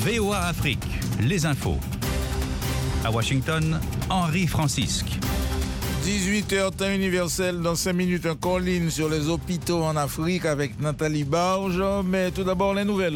VOA Afrique, les infos. À Washington, Henri Francisque. 18h temps universel, dans 5 minutes, un call-in sur les hôpitaux en Afrique avec Nathalie Barge. Mais tout d'abord, les nouvelles.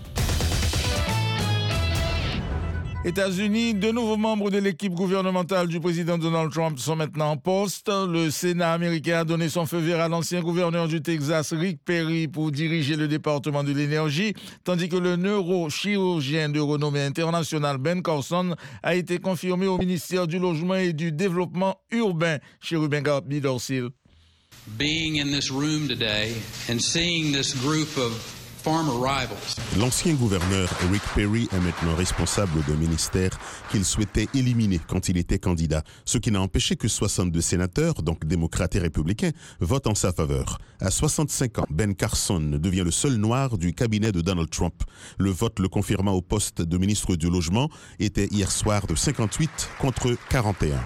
États-Unis, 2 nouveaux membres de l'équipe gouvernementale du président Donald Trump sont maintenant en poste. Le Sénat américain a donné son feu vert à l'ancien gouverneur du Texas, Rick Perry, pour diriger le département de l'énergie, tandis que le neurochirurgien de renommée internationale Ben Carson a été confirmé au ministère du Logement et du Développement urbain. Chérubin Bidorsil. Being in this room today and seeing this group of former rivals. L'ancien gouverneur Rick Perry est maintenant responsable d'un ministère qu'il souhaitait éliminer quand il était candidat, ce qui n'a empêché que 62 sénateurs, donc démocrates et républicains, votent en sa faveur. À 65 ans, Ben Carson devient le seul noir du cabinet de Donald Trump. Le vote le confirmant au poste de ministre du Logement était hier soir de 58 contre 41.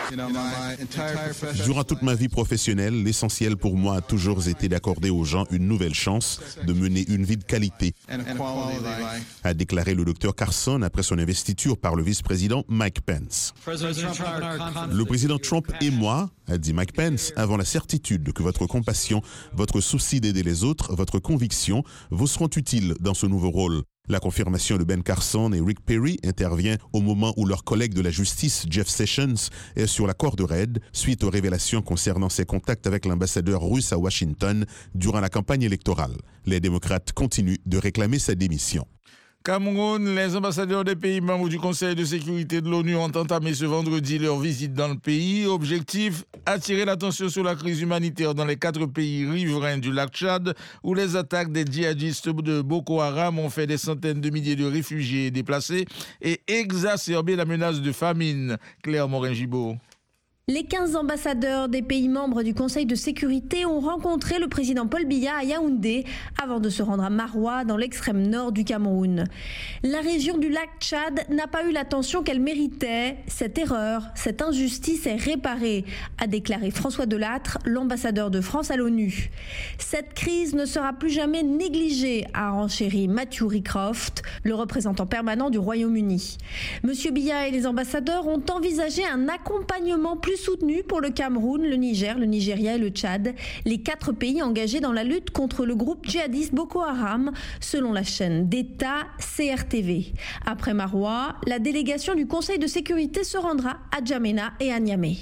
Durant toute ma vie professionnelle, l'essentiel pour moi a toujours été d'accorder aux gens une nouvelle chance de mener une vie de qualité, a déclaré le Dr Carson après son investiture par le vice-président Mike Pence. Le président Trump et moi, a dit Mike Pence, avons la certitude que votre compassion, votre souci d'aider les autres, votre conviction vous seront utiles dans ce nouveau rôle. La confirmation de Ben Carson et Rick Perry intervient au moment où leur collègue de la justice, Jeff Sessions, est sur la corde raide suite aux révélations concernant ses contacts avec l'ambassadeur russe à Washington durant la campagne électorale. Les démocrates continuent de réclamer sa démission. Cameroun, les ambassadeurs des pays membres du Conseil de sécurité de l'ONU ont entamé ce vendredi leur visite dans le pays. Objectif, attirer l'attention sur la crise humanitaire dans les 4 pays riverains du lac Tchad, où les attaques des djihadistes de Boko Haram ont fait des centaines de milliers de réfugiés déplacés et exacerbé la menace de famine. Claire Morin-Gibault. Les 15 ambassadeurs des pays membres du Conseil de sécurité ont rencontré le président Paul Biya à Yaoundé avant de se rendre à Maroua dans l'extrême nord du Cameroun. La région du lac Tchad n'a pas eu l'attention qu'elle méritait. Cette erreur, cette injustice est réparée, a déclaré François Delattre, l'ambassadeur de France à l'ONU. Cette crise ne sera plus jamais négligée, a renchéri Matthew Rycroft, le représentant permanent du Royaume-Uni. Monsieur Biya et les ambassadeurs ont envisagé un accompagnement plus soutenu pour le Cameroun, le Niger, le Nigeria et le Tchad, les 4 pays engagés dans la lutte contre le groupe djihadiste Boko Haram, selon la chaîne d'État CRTV. Après Maroua, la délégation du Conseil de sécurité se rendra à Djamena et à Niamey.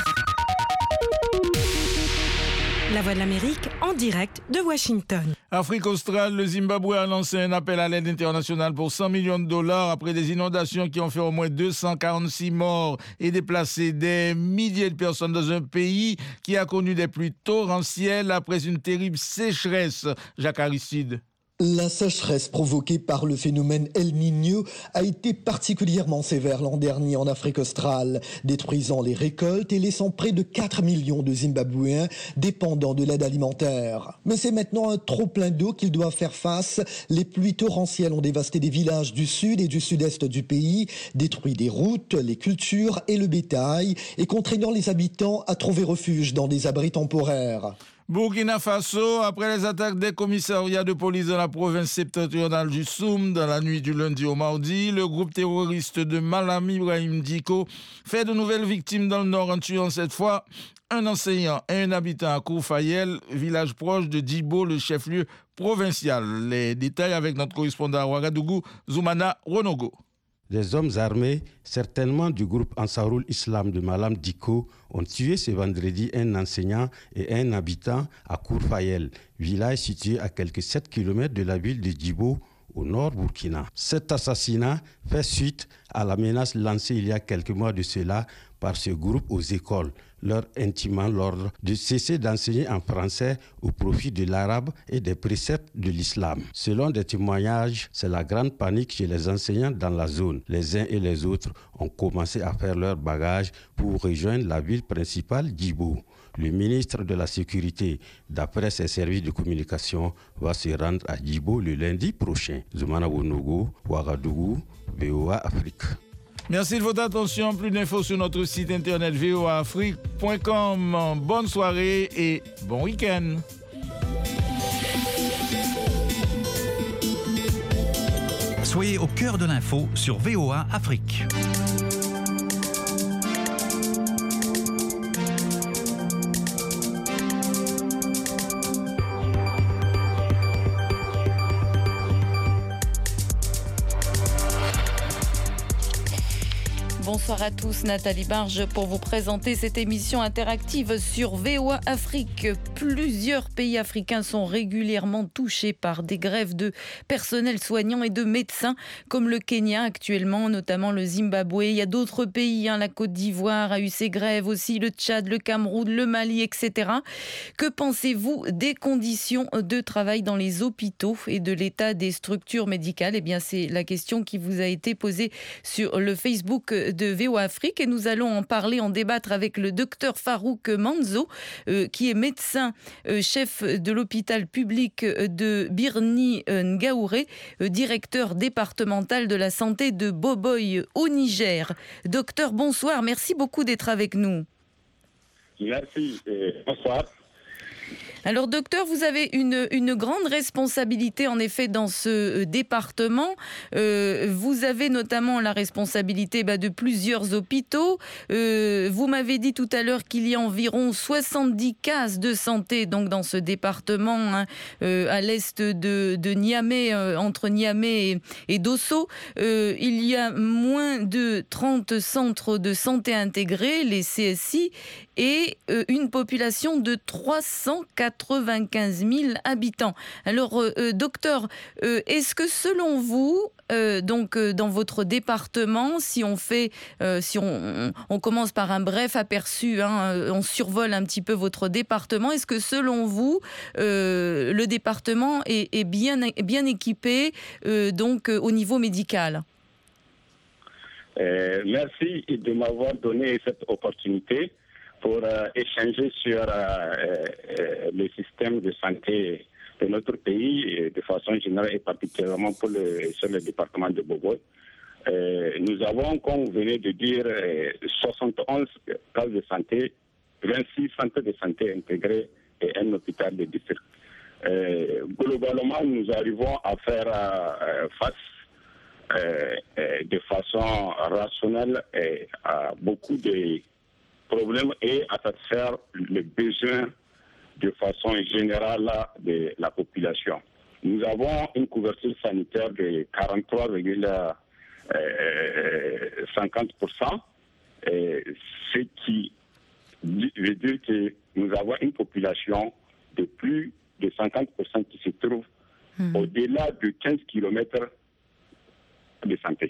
La Voix de l'Amérique en direct de Washington. Afrique australe, le Zimbabwe a lancé un appel à l'aide internationale pour $100 millions après des inondations qui ont fait au moins 246 morts et déplacé des milliers de personnes dans un pays qui a connu des pluies torrentielles après une terrible sécheresse. Jacques Aristide. La sécheresse provoquée par le phénomène El Niño a été particulièrement sévère l'an dernier en Afrique australe, détruisant les récoltes et laissant près de 4 millions de Zimbabwéens dépendants de l'aide alimentaire. Mais c'est maintenant un trop-plein d'eau qu'ils doivent faire face. Les pluies torrentielles ont dévasté des villages du sud et du sud-est du pays, détruit des routes, les cultures et le bétail, et contraignant les habitants à trouver refuge dans des abris temporaires. Burkina Faso, après les attaques des commissariats de police dans la province septentrionale du Soum dans la nuit du lundi au mardi, le groupe terroriste de Malam Ibrahim Dicko fait de nouvelles victimes dans le nord en tuant cette fois un enseignant et un habitant à Kourfayel, village proche de Djibo, le chef-lieu provincial. Les détails avec notre correspondant à Ouagadougou, Zoumana Ronogo. Des hommes armés, certainement du groupe Ansarul Islam de Malam Dicko, ont tué ce vendredi un enseignant et un habitant à Kourfayel, village situé à quelques 7 km de la ville de Djibo, au nord Burkina. Cet assassinat fait suite à la menace lancée il y a quelques mois de cela par ce groupe aux écoles, leur intimant l'ordre de cesser d'enseigner en français au profit de l'arabe et des préceptes de l'islam. Selon des témoignages, c'est la grande panique chez les enseignants dans la zone. Les uns et les autres ont commencé à faire leur bagage pour rejoindre la ville principale Djibo. Le ministre de la Sécurité, d'après ses services de communication, va se rendre à Djibo le lundi prochain. Zoumana Wonogo, Ouagadougou, VOA Afrique. Merci de votre attention. Plus d'infos sur notre site internet voaafrique.com. Bonne soirée et bon week-end. Soyez au cœur de l'info sur VOA Afrique. Bonsoir à tous, Nathalie Barge pour vous présenter cette émission interactive sur VOA Afrique. Plusieurs pays africains sont régulièrement touchés par des grèves de personnel soignant et de médecins, comme le Kenya actuellement, notamment le Zimbabwe. Il y a d'autres pays, la Côte d'Ivoire a eu ses grèves aussi, le Tchad, le Cameroun, le Mali, etc. Que pensez-vous des conditions de travail dans les hôpitaux et de l'état des structures médicales ? Eh bien, c'est la question qui vous a été posée sur le Facebook de VOA Afrique et nous allons en débattre avec le docteur Farouk Manzo, qui est médecin chef de l'hôpital public de Birni Ngaouré, directeur départemental de la santé de Boboy au Niger. Docteur, bonsoir, merci beaucoup d'être avec nous. Merci, bonsoir. Alors docteur, vous avez une grande responsabilité en effet dans ce département. Vous avez notamment la responsabilité de plusieurs hôpitaux. Vous m'avez dit tout à l'heure qu'il y a environ 70 cases de santé donc dans ce département à l'est de Niamey, entre Niamey et Dosso. Il y a moins de 30 centres de santé intégrés, les CSI, et une population de 395 000 habitants. Alors, docteur, est-ce que selon vous, dans votre département, si on commence par un bref aperçu, on survole un petit peu votre département, est-ce que selon vous, le département est bien équipé au niveau médical ? Merci de m'avoir donné cette opportunité pour échanger sur le système de santé de notre pays de façon générale et particulièrement sur le département de Boboy. Nous avons, comme vous venez de dire, 71 cases de santé, 26 centres de santé intégrés et un hôpital de district. Globalement, nous arrivons à faire face de façon rationnelle à beaucoup de problème et à satisfaire les besoins de façon générale de la population. Nous avons une couverture sanitaire de 43,50%, ce qui veut dire que nous avons une population de plus de 50% qui se trouve au-delà de 15 km de santé.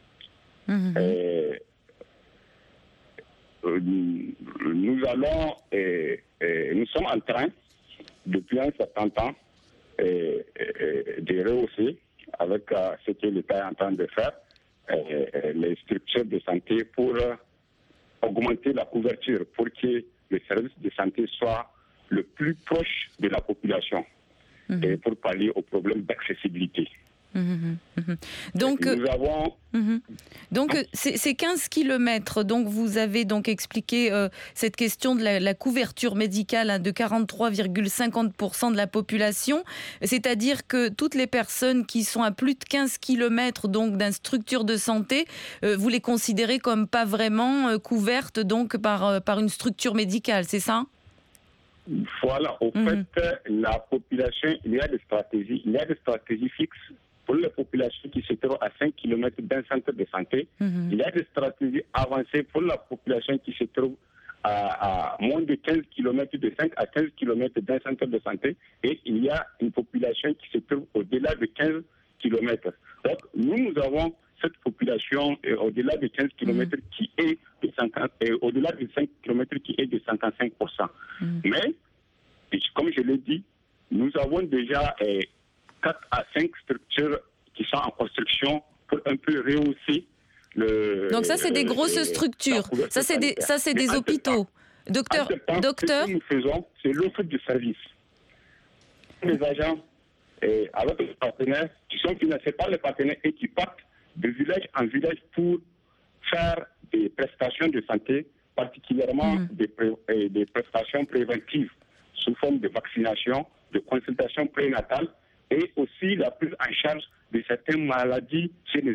Nous sommes en train, depuis un certain temps, de rehausser avec ce que l'État est en train de faire, les structures de santé pour augmenter la couverture, pour que les services de santé soient le plus proche de la population et pour pallier aux problèmes d'accessibilité. Donc, c'est 15 km. Donc, vous avez donc expliqué cette question de la couverture médicale de 43,50% de la population. C'est-à-dire que toutes les personnes qui sont à plus de 15 km donc, d'une structure de santé, vous les considérez comme pas vraiment couvertes donc, par une structure médicale, c'est ça ? Voilà. Au fait, la population, il y a des stratégies fixes. Pour les populations qui se trouvent à 5 km d'un centre de santé, il y a des stratégies avancées pour la population qui se trouve à moins de 15 km, de 5 à 15 km d'un centre de santé, et il y a une population qui se trouve au-delà de 15 km. Donc, nous avons cette population au-delà de 15 km qui est de 50, au-delà de 5 km qui est de 55%. Mais, comme je l'ai dit, nous avons déjà 4 à 5 structures qui sont en construction pour un peu rehausser le... Donc ça, c'est des grosses structures. Ça, c'est des hôpitaux. Docteur, ce que nous faisons, c'est l'offre de service. Les agents, avec les partenaires, qui sont financés par les partenaires et qui partent de village en village pour faire des prestations de santé, particulièrement des prestations préventives sous forme de vaccination, de consultation prénatale et aussi la prise en charge de certaines maladies chez les